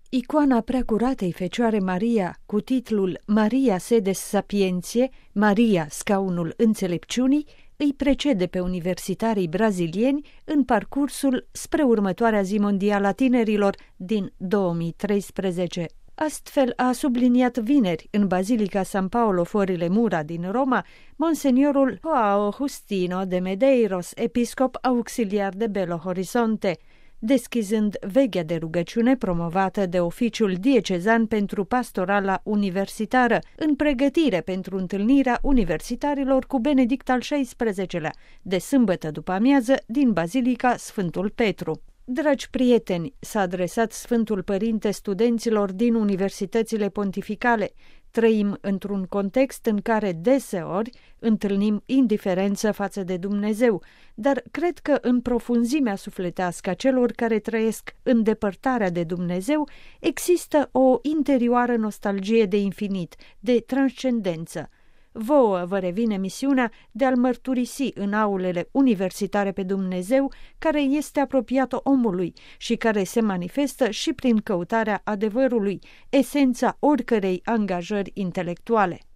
Icoana Preacuratei Fecioare Maria, cu titlul Maria Sedes Sapientiae, Maria, scaunul înțelepciunii, îi precede pe universitarii brazilieni în parcursul spre următoarea zi mondială a tinerilor din 2013. Astfel a subliniat vineri în Bazilica San Paolo fuori le Mura din Roma Monseniorul João Justino de Medeiros, episcop auxiliar de Belo Horizonte, deschizând veghea de rugăciune promovată de Oficiul Diecezan pentru Pastorala Universitară, în pregătire pentru întâlnirea universitarilor cu Benedict al XVI-lea, de sâmbătă după amiază din Bazilica Sfântul Petru. Dragi prieteni, s-a adresat Sfântul Părinte studenților din universitățile pontificale. Trăim într-un context în care deseori întâlnim indiferență față de Dumnezeu, dar cred că în profunzimea sufletească a celor care trăiesc în depărtarea de Dumnezeu există o interioară nostalgie de infinit, de transcendență. Vouă vă revine misiunea de a-L mărturisi în aulele universitare pe Dumnezeu, care este apropiat omului și care se manifestă și prin căutarea adevărului, esența oricărei angajări intelectuale.